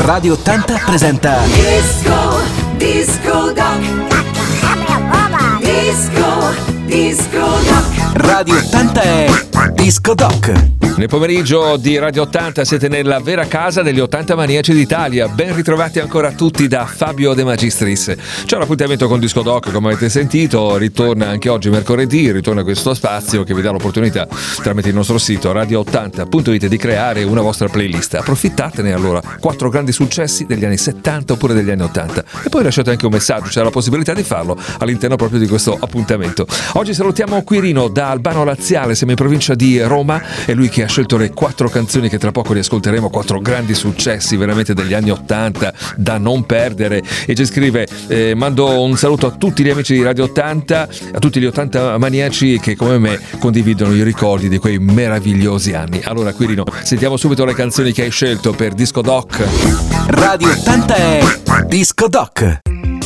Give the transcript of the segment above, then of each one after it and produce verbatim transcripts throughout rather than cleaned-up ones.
Radio ottanta presenta Disco, Disco Doc. Disco, Disco Doc. Radio ottanta è Disco Doc. Nel pomeriggio di Radio ottanta siete nella vera casa degli ottanta maniaci d'Italia. Ben ritrovati ancora tutti da Fabio De Magistris. C'è un appuntamento con Disco Doc, come avete sentito, ritorna anche oggi mercoledì, ritorna questo spazio che vi dà l'opportunità tramite il nostro sito radio ottanta punto it di creare una vostra playlist. Approfittatene allora, quattro grandi successi degli anni settanta oppure degli anni ottanta e poi lasciate anche un messaggio, c'è la possibilità di farlo all'interno proprio di questo appuntamento. Oggi salutiamo Quirino da Albano Laziale, siamo in provincia di Roma, è lui che ha scelto le quattro canzoni che tra poco riascolteremo, quattro grandi successi veramente degli anni ottanta da non perdere, e ci scrive eh, mando un saluto a tutti gli amici di Radio ottanta, a tutti gli ottanta maniaci che come me condividono i ricordi di quei meravigliosi anni. Allora Quirino, sentiamo subito le canzoni che hai scelto per Disco Doc. Radio ottanta è Disco Doc.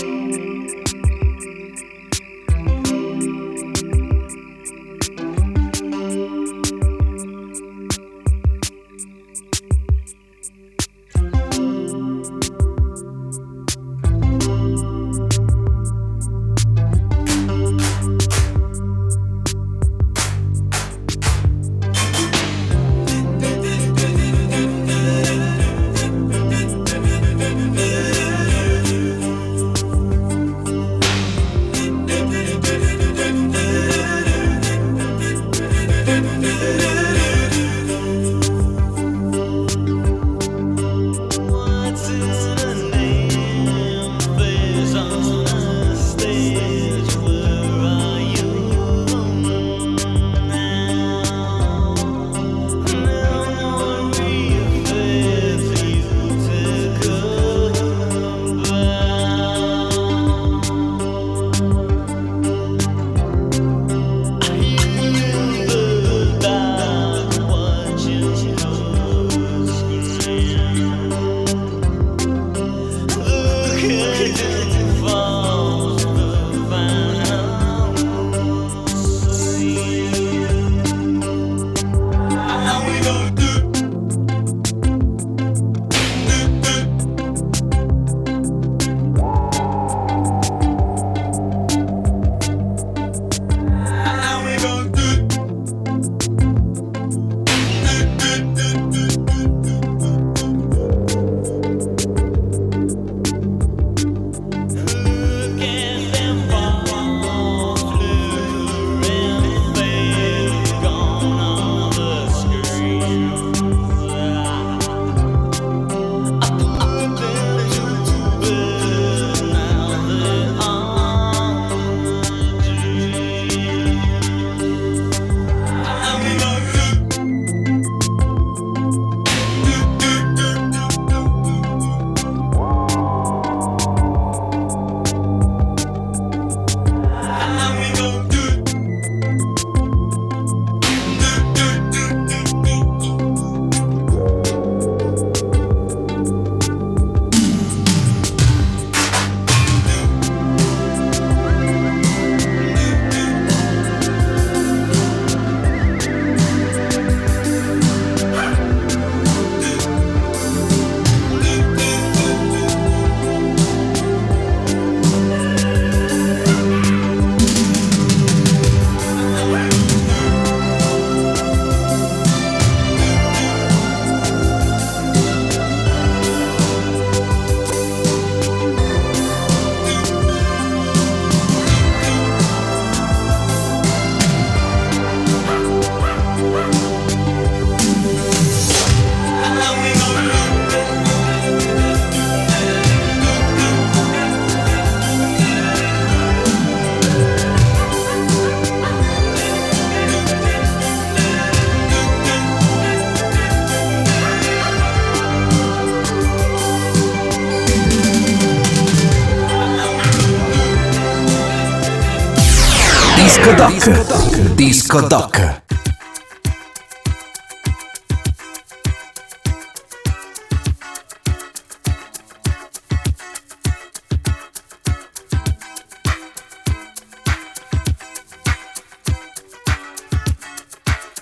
Disco Doc. Disco Doc.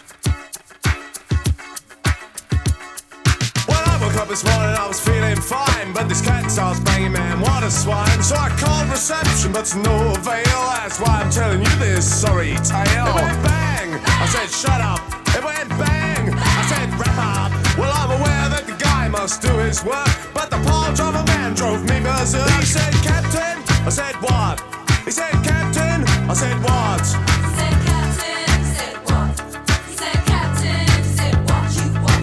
This morning I was feeling fine. starts banging, man, what a swine. So I called reception, but to no avail. That's why I'm telling you this sorry tale. It went bang, I said shut up. It went bang, I said wrap up. Well, I'm aware that the guy must do his work, but the paw driver man drove me berserk. He said, Captain, I said what? He said, Captain, I said what? He said, Captain, said what? He said, Captain, said what you want.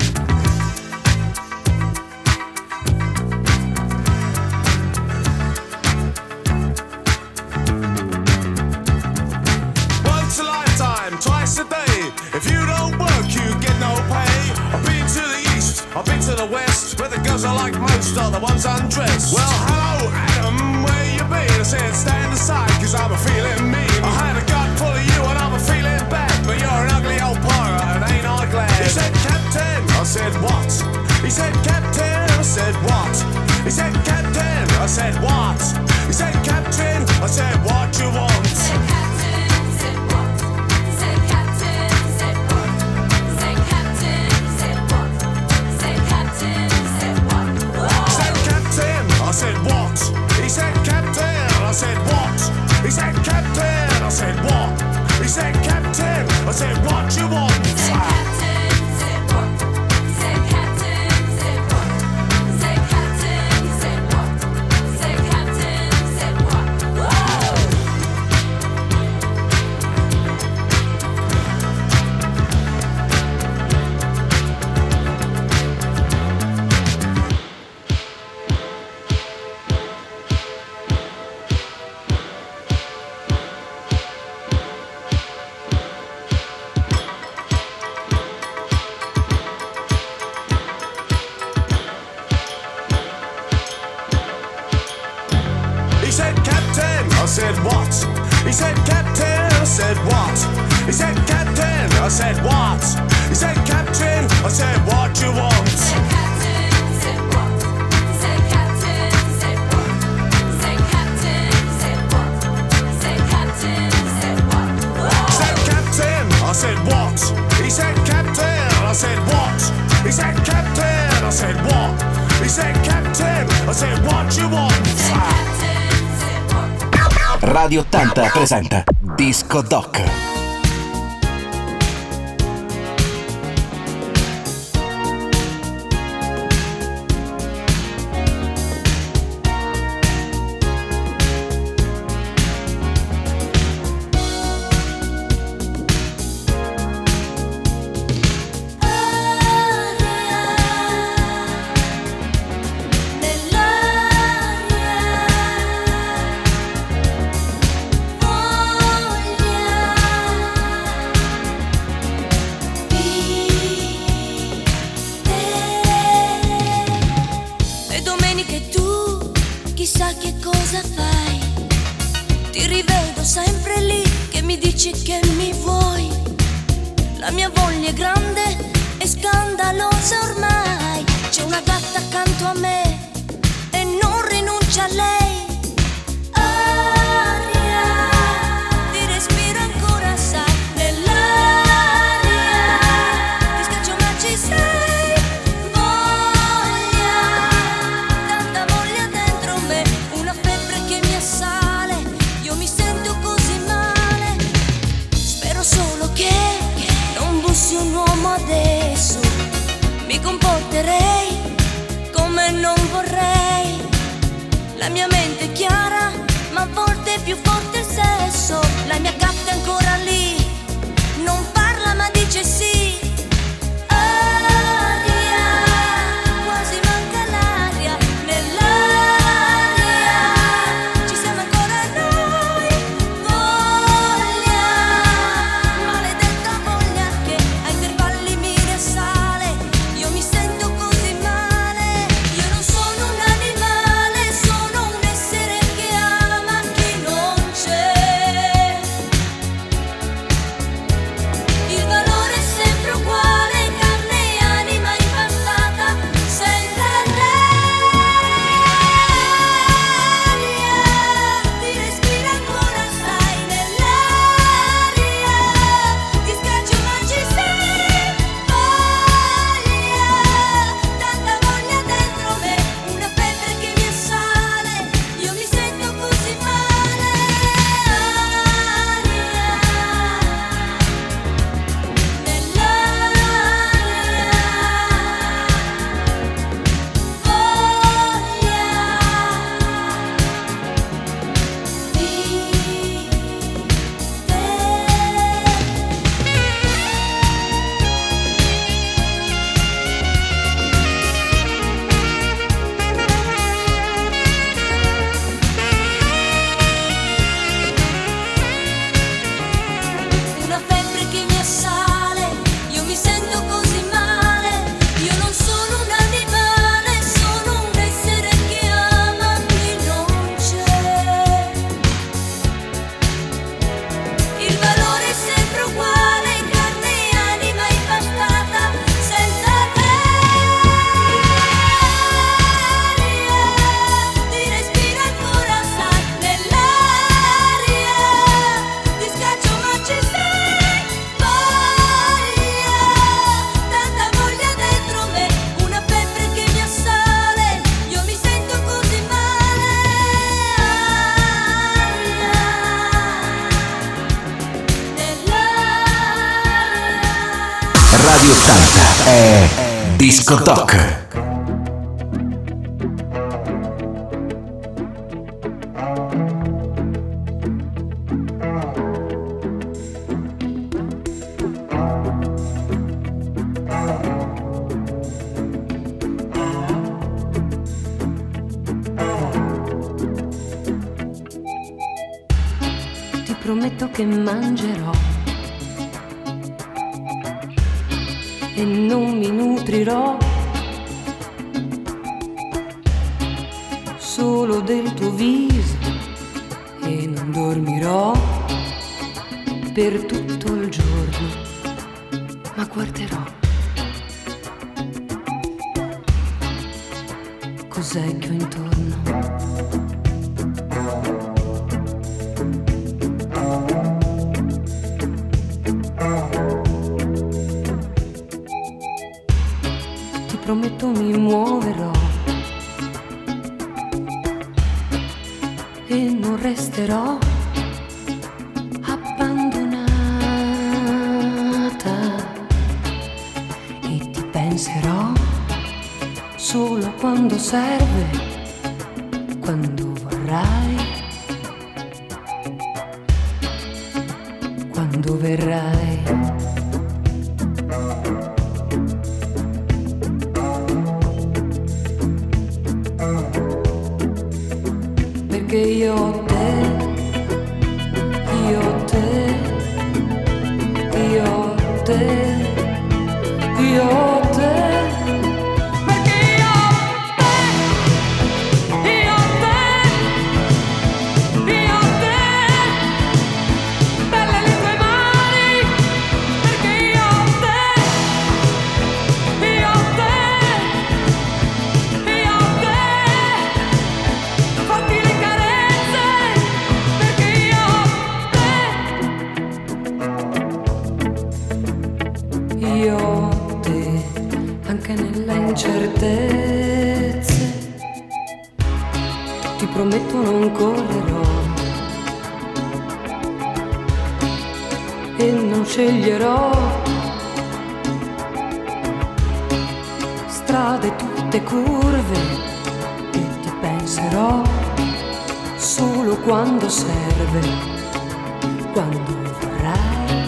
Once a lifetime, twice a day. If you don't work, you get no pay. I've been to the east, I've been to the west, where the girls I like most are the ones undressed. Well, hello, Adam, where you been? I said, stand aside, cause I'm a feeling mean. I had a gut full of you and I'm a feeling bad, but you're an ugly old pirate and ain't I glad. He said, Captain, I said, what? He said, Captain, I said, what? He said, Captain, I said, what? He said, Captain, I said, what you want? I said what? He said Captain, I said what? He said Captain, I said what? He said Captain, I said what you want? He said Captain, said what? He said Captain, said what? He said Captain, said what? He said Captain, said what? Whoa! He said Captain, I said what? He said Captain, I said what? He said Captain, I said what? He said Captain, I said what you want? He said Captain, said what? He said Captain, said what? He said Captain, said what? He said Captain, said what? He said Captain, I said what? He said Captain, I said what? He said Captain, I said what? He said Captain, I said what you want? Radio ottanta presenta Disco Doc. Chissà che cosa fai, ti rivedo sempre lì che mi dici che mi vuoi. La mia voglia è grande e scandalosa ormai. C'è una gatta accanto a me e non rinuncia a lei. Aria, ti respiro ancora, sai, nell'aria. Ti scaccio ma ci sei. Un uomo adesso mi comporterei come non vorrei. La mia mente è chiara, ma a volte è più forte il sesso. La mia gatta è ancora lì, non parla ma dice sì. Aria, quasi manca l'aria, nell'aria ci siamo ancora noi. Voglia, maledetta voglia che a intervalli mi risale. Io mi sento così male. Io non sono un animale, sono un essere che ama chi non c'è. è Disco Doc. Ti prometto che mangerò e non mi nutrirò solo del tuo viso e non dormirò per tutto il giorno, ma guarderò cos'è che ho intorno. Prometto mi muoverò e non resterò abbandonata e ti penserò solo quando serve, quando vorrai, quando verrai. Perché io ho te, io ho te, io ho te, io ho te. Perché io ho te, io ho te, io ho te. Belle le tue mani, perché io ho te, io ho te, io ho te. Forti le carezze, perché io ho te. Io ho te, anche nelle incertezze. Ti prometto non correrò e non sceglierò strade tutte curve e ti penserò solo quando serve, quando vorrai.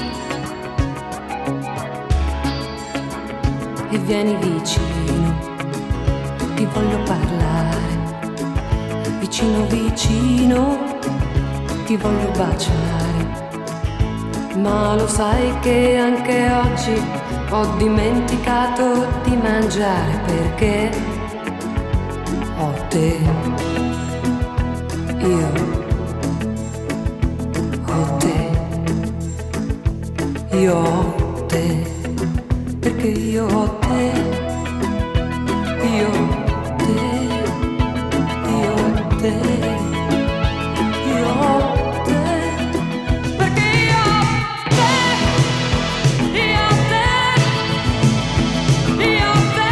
E vieni vicino, ti voglio parlare, vicino vicino, ti voglio baciare. Ma lo sai che anche oggi ho dimenticato di mangiare, perché ho te, io ho te, io ho te, perché io ho te, io ho te, io ho te, io ho te, perché io ho te, io ho te, io ho te.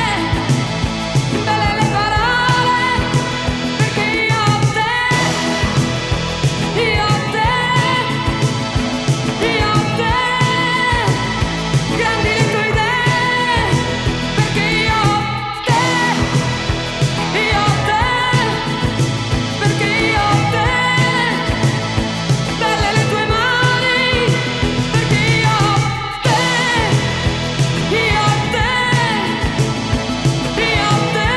Belle le parole, perché io ho te, io ho te, io ho te. Grandi le tue idee, perché io ho te, io ho te, perché io ho te. Belle le tue mani, perché io ho te, io ho te, io ho te.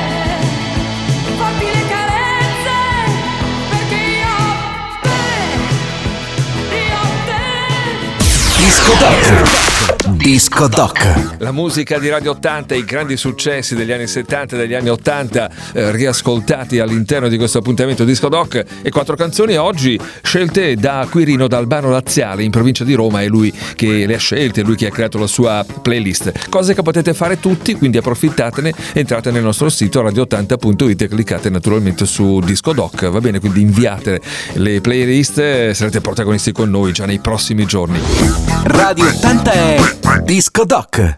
Forti le carezze, perché io ho te, io ho te. Disco Doc. Disco Doc. La musica di Radio ottanta, i grandi successi degli anni settanta e degli anni ottanta eh, riascoltati all'interno di questo appuntamento Disco Doc, e quattro canzoni oggi scelte da Quirino, da Albano Laziale in provincia di Roma. È lui che le ha scelte, è lui che ha creato la sua playlist, cose che potete fare tutti, quindi approfittatene, entrate nel nostro sito radio ottanta punto it e cliccate naturalmente su Disco Doc, va bene? Quindi inviate le playlist, eh, sarete protagonisti con noi già nei prossimi giorni. Radio ottanta è Disco Doc.